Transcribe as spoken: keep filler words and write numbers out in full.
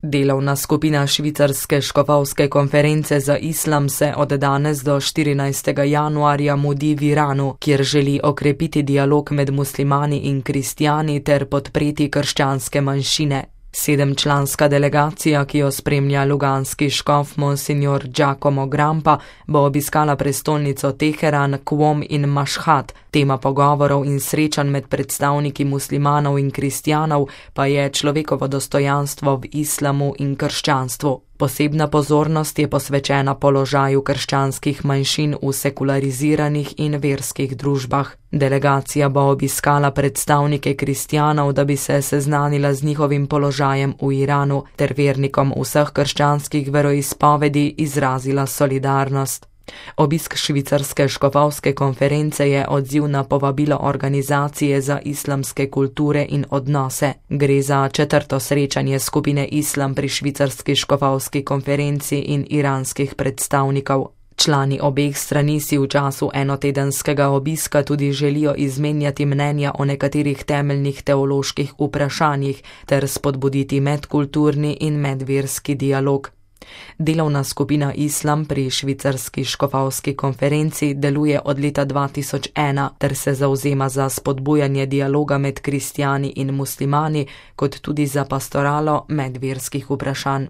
Delovna skupina Švicarske škofovske konference za islam se od danes do štirinajstega januarja mudi v Iranu, kjer želi okrepiti dialog med muslimani in kristjani ter podpreti krščanske manjšine. Sedemčlanska delegacija, ki jo spremlja luganski škof monsignor Giacomo Grampa, bo obiskala prestolnico Teheran, Qom in Mašhad. Tema pogovorov in srečanj med predstavniki muslimanov in kristjanov pa je človekovo dostojanstvo v islamu in krščanstvu. Posebna pozornost je posvečena položaju krščanskih manjšin v sekulariziranih in verskih družbah. Delegacija bo obiskala predstavnike kristjanov, da bi se seznanila z njihovim položajem v Iranu ter vernikom vseh krščanskih veroizpovedi izrazila solidarnost. Obisk Švicarske škofovske konference je odziv na povabilo Organizacije za islamske kulture in odnose. Gre za četrto srečanje skupine Islam pri Švicarski škofovski konferenci in iranskih predstavnikov. Člani obeh strani si v času enotedenskega obiska tudi želijo izmenjati mnenja o nekaterih temeljnih teoloških vprašanjih ter spodbuditi medkulturni in medverski dialog. Delovna skupina Islam pri Švicarski škofovski konferenci deluje od leta dva tisoč ena ter se zavzema za spodbujanje dialoga med kristjani in muslimani, kot tudi za pastoralo medverskih vprašanj.